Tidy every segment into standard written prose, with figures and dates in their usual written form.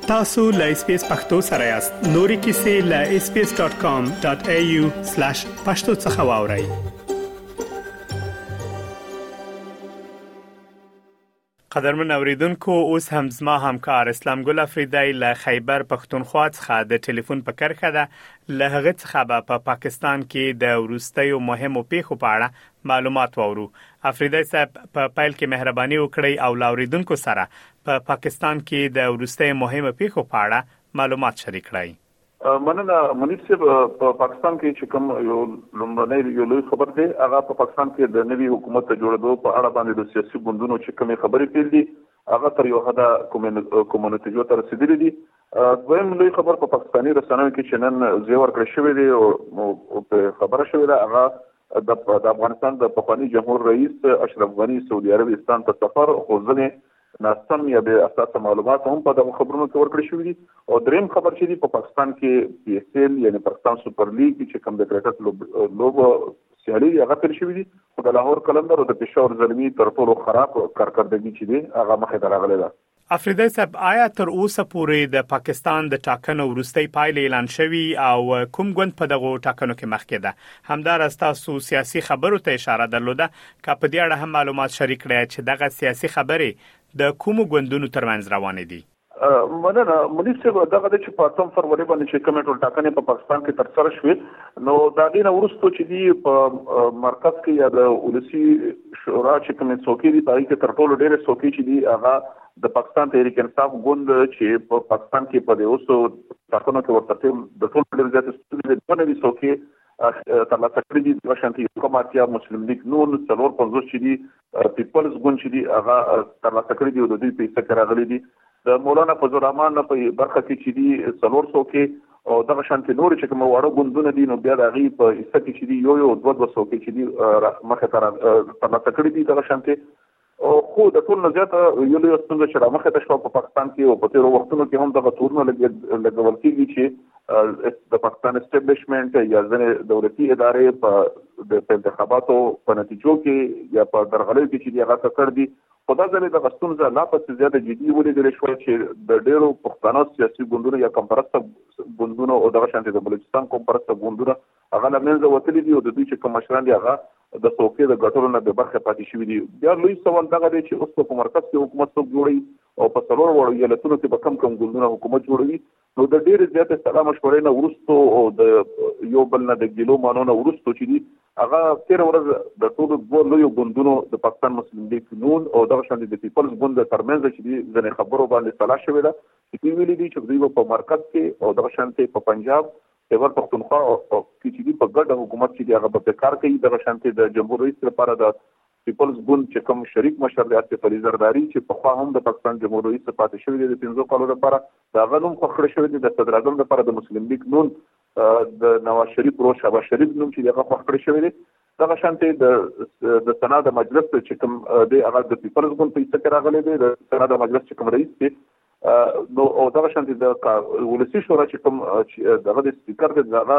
tasu.lspace.pakto سره یاست. نوري kisi.lspace.com.au/pakto څخه قدرمن اوریدونکو اوس هم زما همکار اسلام ګل افریدی له خیبر پښتونخوا څخه د ټلیفون په کرخه ده له هغه څخه په پاکستان کې د وروستیو مهمو پیښو په اړه معلومات وورو. افریدی صاحب په پایل کې مهرباني وکړئ او لاوریدونکو سره په پاکستان کې د وروستیو مهمو پیښو په اړه معلومات شریک کړئ. مننه منیب صاحب. په پاکستان کې چې کوم یو لومړنی یو لوی خبر دی هغه په پاکستان کې د نوي حکومت جوړېدو په اړه باندې د سیاسي ګوندونو چې کومې خبرې پیل دي هغه تر یو حده کوم نتیجو ته رسیدلي دي. دویم لوی خبر په پاکستاني رسنیو کې چې نن زیور کړی شوی دی او په خبره شوی ده هغه د افغانستان د پخوانی جمهور رئیس اشرف غنی سعودي عربستان ته سفر خو ځنې ناسم یا به اساس معلومات هم په دغه خبرونو کې ورکړی شوی دي. او دریم خبر چې دی په پاکستان کې پی اس ایل یعنی پاکستان سپر لیګ چې کوم د کرکټ لوبو سیالي هغه تر شوی دي خو د لاهور کلندر او د پېښور زلمی تر ټولو خراب کارکردګي چې دی هغه مخې ته راغلی ده. افریدی صاحب آیا تر اوسه پورې د پاکستان د ټاکنو وروستۍ پایلې اعلان شوي او کوم ګوند په دغه ټاکنو کې مخکې ده؟ همدارس تاسو سیاسي خبرو ته اشاره درلوده که په دې اړه هم معلومات شریک کړئ چې دغه سیاسي خبرې د کومو ګوندونو ترمنځ روانې دي؟ مننه منیب صاحب. دغه د چې په 8 فروری باندې چې کومې ټول ټاکنې په پاکستان کې ترسره شوې نو دا دینه وروسته چې دی په مرکز کې یا د ولسی شورا چې کومې څوکۍ دي په کې تر ټولو ډېرې څوکۍ چې دی هغه د پاکستان تحریک انصاف ګوند چې په پاکستان کې په اوسو ټاکنو کې ورته د ټولو ډېر زیات ستونزې د نوې څوکۍ ترلاسه کړې دي. د شانتي حکومتیا مسلم لیگ نون 450 چې دي پیپلز ګوند چې دي هغه ترلاسه کړې دي او د دوی په حصہ کې راغلي دي. د مولانا فضل الرحمن په برخه کې چې دي 400 کې او دغه شانتي نور چې کوم وړو ګوندونه دي نو بیا د هغې په حصہ کې چې دي یو 200 کې چې دي مخه ترلاسه کړې دي دغه شانتي. خو د ټول نه زیاته یو لوی ستونزه چې رامخې ته شوه په پاکستان کې او په تېرو وختونو کې هم دغه تورونه لګول کېږي چې د پاکستان اسټابلیشمنټ یا ځینې دولتي ادارې په انتخاباتو په نتیجو کې یا په درغلیو کې چې دي هغه ککړ دي. خو دا ځلې دغه ستونزه لا پسې زیاته جدي ولیدلی شوه چې د ډېرو پښتانه سیاسي ګوندونو یا قوم پرسته ګوندونو او دغه شانتې د بلوچستان قوم پرسته ګوندونه هغه له منځه وتلي دي او د دوی چې کوم مشران دي هغه د څوکۍ د ګټلو نه بې برخې پاتې شوي دي. بیا لوی سوال دغه دی چې اوس په مرکز کې حکومت څوک جوړوي او په څلورو وړو ایالتونو کې به کم ګوندونه حکومت جوړوي. نو د ډېرې زیاتې سلا مشورې نه وروستو او د یو بل نه د ګیلو مانو نه وروستو چې دي هغه تېره ورځ د ټولو دوه لویو ګوندونو د پاکستان مسلم لیگ نون او دغه شانتې د پیپلز ګوند ترمنځ چې دي ځینې خبرو باندې سلا شوې ده چې دوی ویلي دي چې دوی به په مرکز کې او دغه شانتې په پنجاب خیبر پښتونخوا کې چې دي په ګډه حکومت چې دي هغه به کار کوي. دغه شانتې د جمهور رئیس لپاره د پیپلز ګوند چې کوم شریک مشر دی آصف علي زرداري چې پخوا هم د پاکستان جمهور رئیس پاتې شوی دی د 15 کالو لپاره د هغه نوم خوښ کړی شوی دی. د صدر اعظم لپاره د مسلم لیگ نون د نواز شریف ورور شهباز شریف نوم چې هغه خوښ کړی شوی دی. دغه شانتې د سنا د مجلس چې کوم دی هغه د پیپلز ګوند په حصه کې راغلی دی. د سنا د مجلس چې کوم رئیس دی نو او دغه شانتې د ولسی شورا چې کوم دغه د سپیکر دی هغه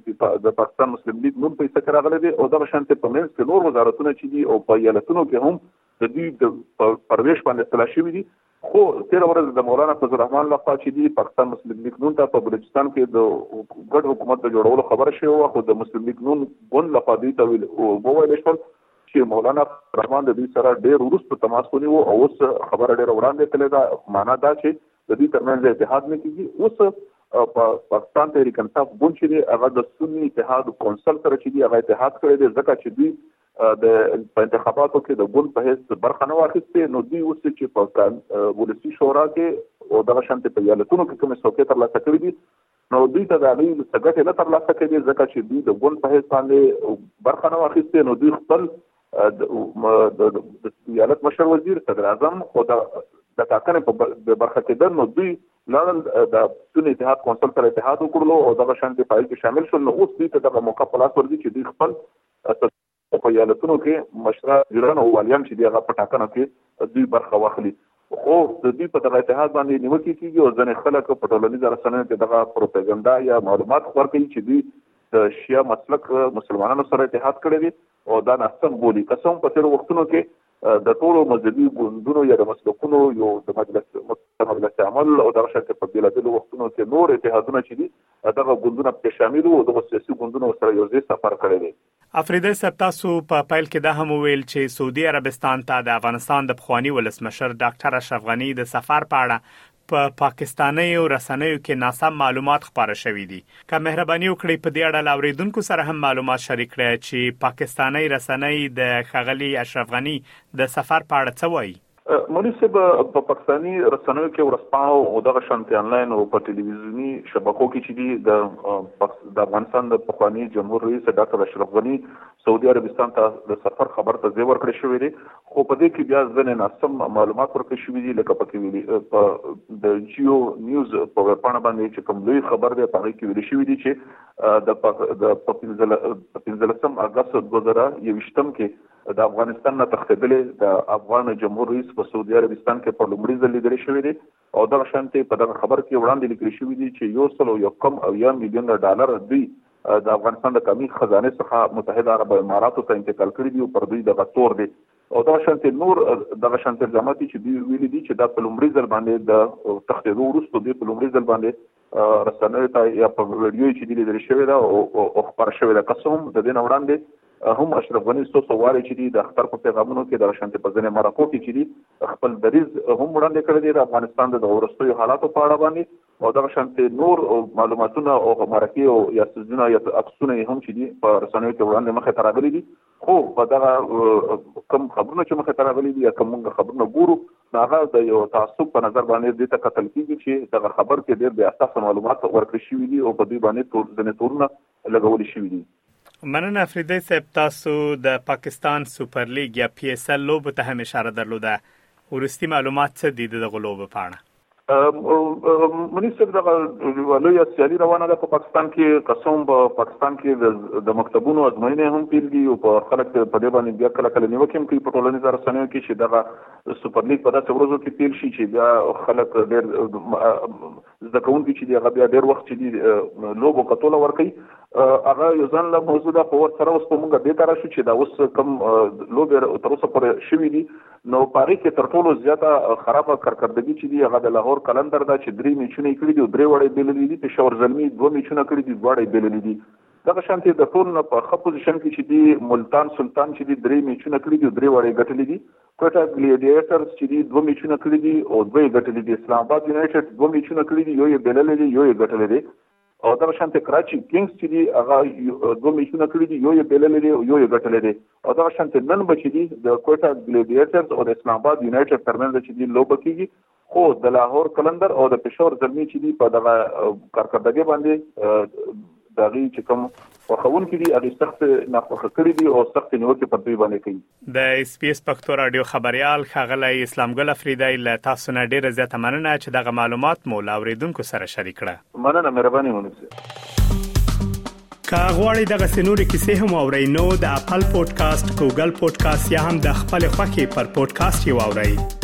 د پاکستان مسلم لیگ نون په حصه کې راغلی دی. او دغه شانتې په منځ کې نور وزارتونه چې دي او په ایالتونو کې هم د دوی د پرویش باندې اصلاح شوي دي. خو تېره ورځ د مولانا فضل الرحمن لخوا چې دي پاکستان مسلم لیگ نون ته په بلوچستان کې د ګډ حکومت د جوړولو خبره شوې وه خو د مسلم لیگ نون ګوند لخوا دوی ته وویل شول چې مولانا رحمان د دوی سره ډېر وروسته تماس ونیو او اوس خبره ډېره وړاندې تللې ده. معنا دا چې د دوی ترمنځ اتحاد نه کېږي. اوس پاکستان تحریک انصاف ګوند چې دی هغه د سني اتحاد کونسل سره چې دی هغه اتحاد کړی دی ځکه چې دوی د انتخاباتو کې د ګوند په حیث برخه نه واخیستې. نو دوی اوس چې په ولسي شورا کې او دغه شانتې په ایالتونو کې کومې څوکۍ ترلاسه کړي دي نو دوی ته د هغې ګټې نه ترلاسه کوي ځکه چې دوی د ګوند په حیث باندې برخه نه واخیستې. نو دوی خپل د ایالت مشر وزیر صدر اعظم خو د ټاکنې په برخه کېدل نو دوی لاړل د سني اتحاد کونسل سره اتحاد وکړلو او دغه شانتې په کې شامل شول. نو اوس دوی ته دغه موقع په لاس ورځي چې دوی خپل په ایالتونو کې مشران او والیان چې دي هغه په ټاکنو کې دوی برخه واخلي. خو د دوی په دغه اتحاد باندې نیوکې کېږي او ځینې خلک په ټولنیزو رسنیو کې دغه پروپاګاندا یا معلومات خپور کوي چې دوی د شیعه مسلک مسلمانانو سره اتحاد کړی دی او دا ناسم بولي. قسم په تېرو وختونو کې د ټولو مذهبي ګوندونو یا د مسلکونو یو د مجلس عمل او د شرکت په بلادلو وختونو کې نور اتحادونه چې دي دغه ګوندونه په شامل وو د سیاسي ګوندونو سره یو ځای سفر کړی دی. افریدی صاحب تاسو په پیل کې دا هم ویل چې سعودي عربستان ته د افغانستان د پخوانی ولسمشر ډاکټر اشرف غنی د سفر په اړه په پاکستاني او رسنیو کې ناسم معلومات خپاره شوې دي. که مهرباني وکړئ په دې اړه لاوریدونکو سره هم معلومات شریک کړئ چې پاکستاني رسنۍ د ښاغلي اشرف غنی د سفر په اړه څه وایي. مولوی په پاکستاني رسنیو کې ورسپاو او دغه شانتي انلاین او په ټلویزیونی شبکو کې چې دي د افغانستان د پخوانی جمهور رئیس ډاکټر اشرف غنی سعودي عربستان ته د سفر خبر ته ځای ورکړی شوی دی، خو په دې کې بیا ځنې ناسم معلومات ورکړل شوي دي، لکه پکې ویلي د جیو نیوز په ویبپاڼه باندې چې کوم لوی خبر دی په هغې کې ویلي شوي دي چې د 15 اګست 2021 کې د افغانستان نه تښتېدلې د افغان جمهور رئیس په سعودي عربستان کې په لومړي ځل لیدل شوی دی او دغه شانتي په دغه خبر کې وړاندې لیکل شوی دی چې 1.1 میلیون ډالر دوی د افغانستان د قومي خزانه څخه متحده عرب اماراتو ته انتقال کړی دی او پر دوی دغه تور دی او دغه شانتي نور دغه شانتي جماعتي چې دوی ویلي دي چې دا په لومړي ځل باندې د تښتېدو وروسته دوی په لومړي ځل باندې رسنیو ته یا په ویډیو چې لیدل شوی دا او خبر شوی دا قسم د دین وړاندې هم اشرف غنی سوسواري چې دي د اختر په پیغامونو کې د شانتي په ځنې مرکو کې چې دي خپل دریز هم وړاندې کړی دی د افغانستان د ورستیو حالاتو په اړه باندې او د شانتي نور معلوماتونه او مرکې او یا سجونه یا عکسونه هم چې دي په رسنیو کې وړاندې مخه ترغلي دي، خو په دغه کم خبرونه چې مخه ترغلي دي یا کوم خبرونه ګورو هغه د یو تعصب په نظر باندې د قتل کیږي چې دغه خبر کې ډېر بیا اساس معلومات ورکړي شوي دي او په دې باندې تورونه لګول شوي دي. مننه افریدی صاحب، تاسو د پاکستان سوپر لیگ یا پی اس ال لوبو ته هم اشاره درلوده، ورستي معلومات څه دي دغه لوبو په اړه؟ منیسټر دغه لویه سیالي روانه ده په پاکستان کې، قسم په پاکستان کې د مکتبونو ازموینې هم پیل دي او په خلک په دې باندې بیا کله نیوکې هم کوي په ټولنیزو رسنیو کې چې دغه سوپر لیګ په داسې ورځو کې پیل شي چې بیا خلک ډېر زده کوونکي چې دي هغه بیا ډېر وخت چې دي لوبو کتلو ورکوي. هغه یو ځان له موضوع ده، خو ورسره اوس په موږ دې ته راشو چې دا اوس کوم لوبې تر اوسه پورې شوي دي نو په هغې کې تر ټولو زیاته خرابه کارکردګي چې دي هغه د لاهور کلندر ده چې 3 میچونه یې کړي دي او 3 وړې بېللي دي، پېښور زلمي 2 میچونه کړي دي 2 وړې بېللي دي. دغه شانتي د ټول نه په ښه پوزیشن کې چې دي ملتان سلطان چې دي 3 میچونه کړي دي او 3 وړې ګټلي دي، کوټا ګلیډیټرز چې دي 2 میچونه کړي دي او 2 یې ګټلي دي، اسلام آباد یونایټډ 2 میچونه کړي دي، یو یې بېللي دي یو یې ګټلي دي او دغه شانتي کراچي کینګز چې دي هغه 2 میچونه کړي دي، یو یې بېللي دي او یو یې ګټلي دي او دغه شانتي نن به چې دي د کوټا ګلیډیټرز او د اسلام آباد یونایټډ ترمنځ چې دي لوبه کېږي، خو د لاهور کلندر او د پېښور زلمي چې دي په دغه کارکردګۍ باندې د هغې چې کوم خوښونکي دي هغې سخت ناخوښه کړي دي او سخت نیوکې پر دوی باندې کوي. د اس پی اس پښتو راډیو خبریال ښاغلی اسلام ګل افریدی له تاسو نه ډېره زیاته مننه چې دغه معلومات مو له اورېدونکو سره شریک کړه. مننه، مهرباني ونیسئ. که غواړئ دغسې نورې کیسې هم واورئ نو د اپل پودکاسټ، ګوګل پودکاسټ یا هم د خپلې خوښې پر پودکاسټ یې واورئ.